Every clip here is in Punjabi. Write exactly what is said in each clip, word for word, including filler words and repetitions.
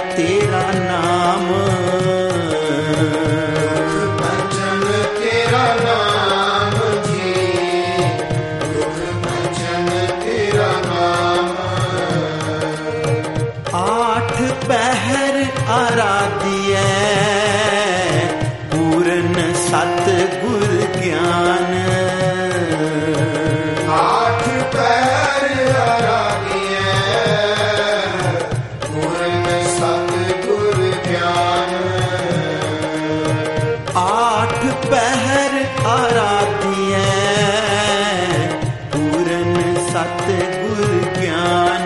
ਤੇਰਾ ਨਾਮ, ਦੁਖ ਭੰਜਨ ਤੇਰਾ ਨਾਮ ਜੀ, ਦੁਖ ਭੰਜਨ ਤੇਰਾ ਨਾਮ। ਆਠ ਪਹਿਰ ਆਰਾਧਿਐ ਪੂਰਨ ਸਤ ਗੁਰ ਗਿਆਨ, ਆਠ ਪਹਿਰ ਆਰਾਧਿਐ ਪੂਰਨ ਸਤ ਗੁਰ ਗਿਆਨ, ਆਠ ਪਹਿਰ ਆਰਾਧਿਐ ਪੂਰਨ ਸਤ ਗੁਰ ਗਿਆਨ,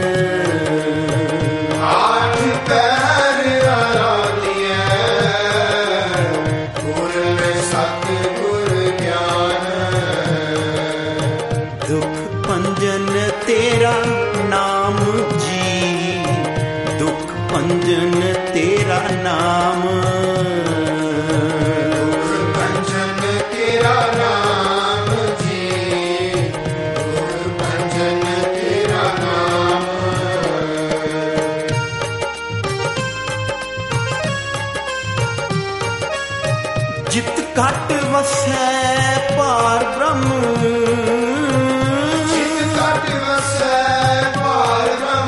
ਆਠ ਪਹਿਰ ਆਰਾਧਿਐ ਪੂਰਨ ਸਤ ਗੁਰ ਗਿਆਨ। ਦੁਖ ਭੰਜਨ ਤੇਰਾ ਨਾਮ ਜੀ, ਦੁਖ ਭੰਜਨ ਤੇਰਾ ਨਾਮ, ਦੁਖ ਭੰਜਨ ਤੇਰਾ ਨਾਮ ਜੀ, ਦੁਖ ਭੰਜਨ ਤੇਰਾ ਨਾਮ। ਜਿਤ ਘਟ ਵਸੈ ਪਾਰ ਬ੍ਰਹਮ, ਜਿਤ ਘਟ ਵਸੈ ਪਾਰ ਬ੍ਰਹਮ,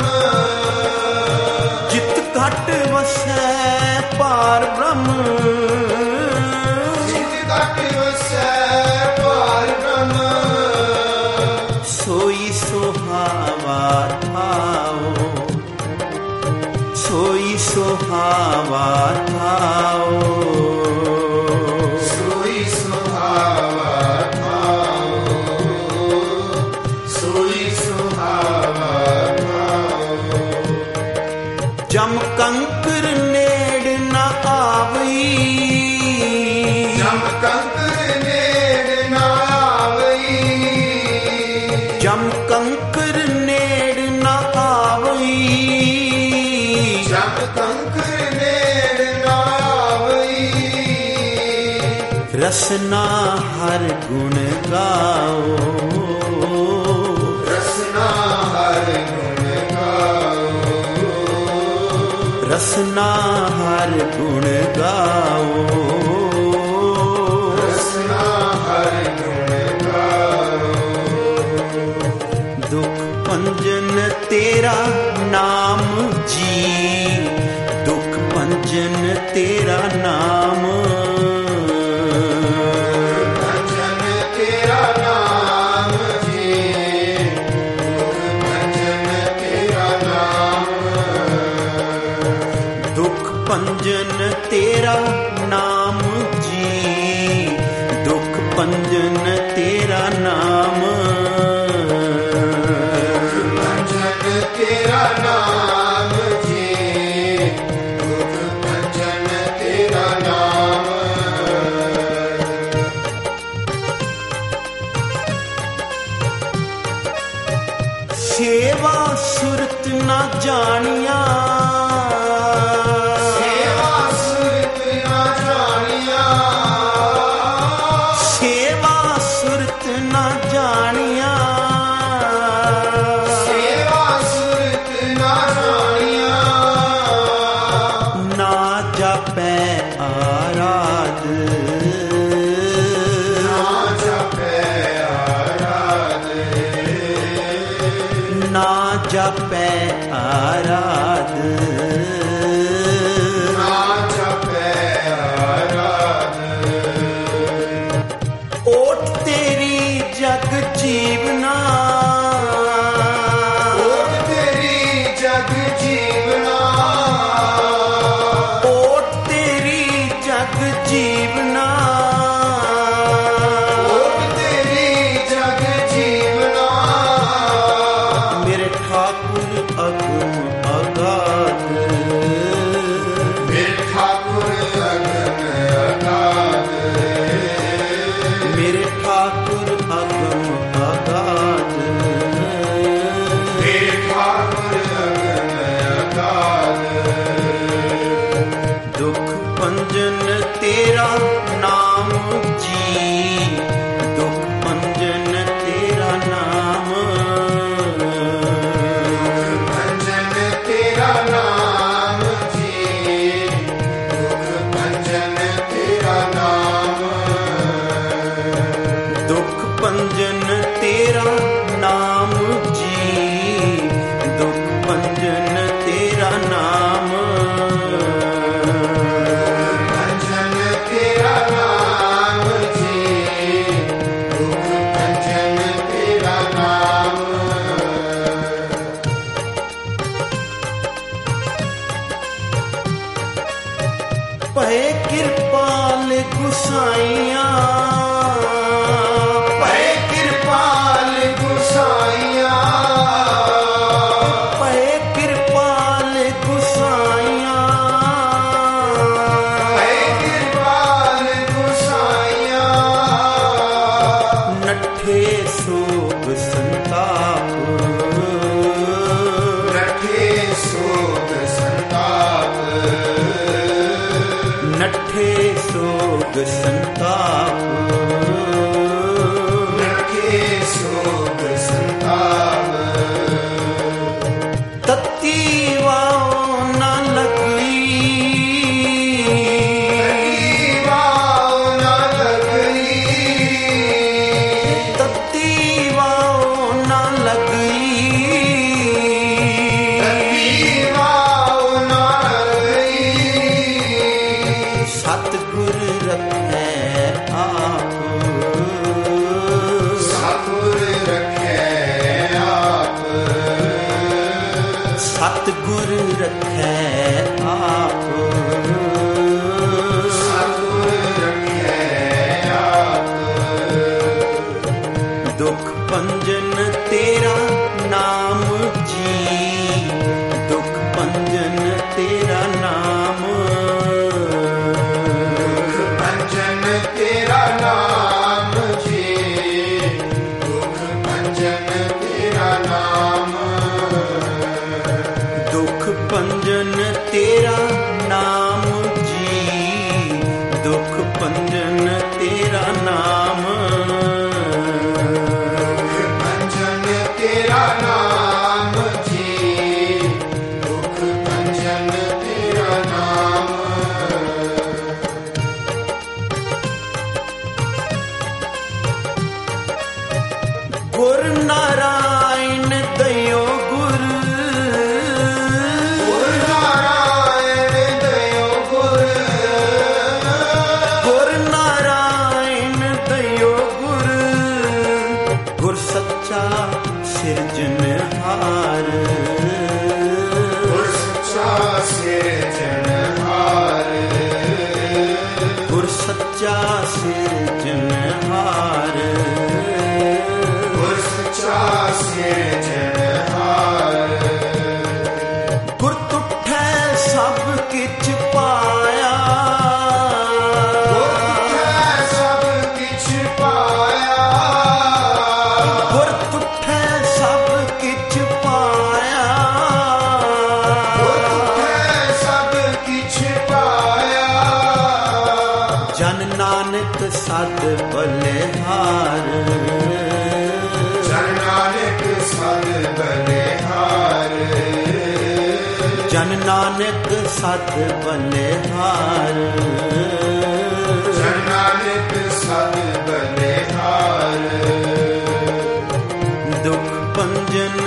ਜਿਤ ਘਟ ਵਸੈ ਪਾਰ ਬ੍ਰਹਮ, ਜਿਤ ਘਟ ਵਸੈ ਪਾਰ ਬ੍ਰਹਮ, ਸੋਈ ਸੁਹਾਵਾ ਥਾਓ, ਸੋਈ ਸੁਹਾਵਾ ਥਾਓ, ਸੋਈ ਸੁਹਾਵਾ ਥਾਓ, ਸੋਈ ਸੁਹਾਵਾ ਥਾਓ। ਜਮ ਕੰਕਰ ਨੇੜ ਨ ਆਵਈ, ਜਮ ਕੰਕਰ ਨੇੜ ਨਾ ਆਵਈ, ਜਮ ਕੰਕਰ ਨੇੜ ਨ ਆਵਈ, ਜਮ ਕੰਕਰ ਨੇੜ ਨਾ ਆਵਈ। ਰਸਨਾ ਹਰ ਗੁਣ ਗਾਓ, ਰਸਨਾ ਹਰ ਗੁਣ ਗਾਓ, ਰਸਨਾ ਹਰ ਗੁਣ ਗਾਓ, ਰਸਨਾ ਹਰ ਗੁਣ ਗਾਓ। ਦੁਖ ਭੰਜਨ ਤੇਰਾ ਨਾਮ ਜੀ, ਦੁਖ ਭੰਜਨ ਤੇਰਾ ਨਾਮ, ਭੰਜਨ ਤੇਰਾ ਨਾਮ ਜੀ, ਦੁਖ ਭੰਜਨ ਤੇਰਾ ਨਾਮ। ਦੁਖ ਭੰਜਨ ਤੇਰਾ ਨਾਮ ਜੀ, ਦੁਖ ਭੰਜਨ ਤੇਰਾ ਨਾਮ, ਭੰਜਨ ਤੇਰਾ ਨਾਮ ਜੀ, ਦੁਖ ਭੰਜਨ ਤੇਰਾ ਨਾਮ। ਸੇਵਾ ਸੁਰਤ ਨਾ ਜਾਣੀਆਂ, ਸੇਵਾ ਸੁਰਤ ਨਾ ਜਾਣੀਆਂ, ਸੇਵਾ ਸੁਰਤ ਨਾ ਜਾਣੀਆਂ, ਸੇਵਾ ਸੁਰਤ ਨਾ ਜਾਣੀਆਂ, ਨਾ ਜਾਪੈ ਆਰਾਧ, ਨਾ ਜਪੈ ਆਰਾਧ, ਨਾ ਜਾਪੈ ਆਰਾਧ, ਨਾ ਜਪੈ ਆਰਾਧ। ਓਟ ਤੇਰੀ ਜਗ ਜੀਵਨਾ, ਓਟ ਤੇਰੀ ਜਗ ਜੀਵਨਾ, ਓਟ ਤੇਰੀ ਜਗ ਜੀਵਨਾ, ਓਟ ਤੇਰੀ ਜਗ ਜੀਵਨਾ। ਮੇਰੇ ਠਾਕੁਰ ਅਗਮ ਅਗਾਧ, ਮੇਰੇ ਠਾਕੁਰ ਅਗਨ ਅਗਾਧ, ਮੇਰੇ ਠਾਕੁਰ ਅਗਮ ਅਗਾਧ, ਮੇਰੇ ਠਾਕੁਰ ਅਗਨ ਅਗਾਧ। ਦੁਖ ਭੰਜਨ ਤੇਰਾ ਨਾਮ ਜੀ, ਦੁਖ ਭੰਜਨ ਤੇਰਾ ਨਾਮ, ਭੰਜਨ ਤੇਰਾ ਨਾਮ ਕਿਰਪਾਲ ਗੁਸਾਈਆਂ ਪਏ ਕਿਰਪਾਲ ਗੁਸਾਈਆਂ ਪਏ ਕਿਰਪਾਲ ਗੁਸਾਈਆਂ ਪਏ ਕਿਰਪਾਲ ਗੁਸਾਈਆਂ ਨੱਠੇ ਸੋਗ ਸੰਤਾਪ ਨੱਠੇ ਸੋਗ ਸੰਤਾਪ ਨੱਠੇ ਸੋਗ ਸੰਤਾਪ ਨੱਠੇ ਸੋਗ ਸੰਤਾਪ ਤਤੀ ਵਾਓ ਨਾ ਲੱਗੀ ਵਾਓ ਨਾ ਲੱਗਈ ਤਤੀ ਵਾਓ ਨਾ ਲੱਗੀ ਵਾਓ ਨਾ ਲੱਗਈ ਸਤਿਗੁਰ ਰੱਖੈ ਆਪ ਸਤਿਗੁਰ ਰੱਖੈ ਆਪ ਸਤਿਗੁਰ ਰੱਖੈ ਆਪ ਸਤਿਗੁਰ ਰੱਖੈ ਆਪ ਦੁਖ ਭੰਜਨ ਤੇਰਾ ਨਾਮ ਜੀ ਦੁਖ ਭੰਜਨ ਤੇਰਾ ਨਾਮ ਦੁਖ ਭੰਜਨ ਤੇਰਾ ਨਾਮ ਜੀ ਦੁਖ ਭੰਜਨ ਤੇਰਾ ਨਾਮ ਦੁਖ ਭੰਜਨ ਤੇਰਾ ਨਾਮ ਜੀ ਦੁਖ ਭੰਜਨ ਤੇਰਾ ਨਾਮ ਭੰਜਨ ਤੇਰਾ ਨਾਮ ਜੀ ਦੁਖ ਭੰਜਨ ਤੇਰਾ ਨਾਮ ਗੁਰ ਨਾਰਾਇਣ ਦਇਓ ਗੁਰ ਗੁਰ ਨਾਰਾਇਣ ਦਇਓ ਗੁਰ ਗੁਰ ਨਾਰਾਇਣ ਦਇਓ ਗੁਰ ਗੁਰ ਸੱਚਾ ਸਿਰਜਣਹਾਰ ਗੁਰ ਸੱਚਾ ਸਿਰਜਣਹਾਰ ਗੁਰ ਸੱਚਾ ਸਿਰਜਣਹਾਰ ਗੁਰ ਸੱਚਾ ਸਿਰਜਣਹਾਰ ਗੁਰ ਤੁਠੈ ਸਭ ਕਿਛ ਪਾਇਆ ਗੁਰ ਸਭ ਕਿਛ ਪਾਇਆ ਗੁਰ ਤੁਠੈ ਸਭ ਕਿਛ ਪਾਇਆ ਗੁਰ ਸਭ ਕਿਛ ਪਾਇਆ ਜਨ ਨਾਨਕ ਸਦ ਬਲਿਹਾਰ ਜਨ ਨਾਨਕ ਸਦ ਬਲਿਹਾਰ ਜਨ ਨਾਨਕ ਸਦ ਬਲਿਹਾਰ ਜਨ ਨਾਨਕ ਸਦ ਬਲਿਹਾਰ ਦੁਖ ਭੰਜਨ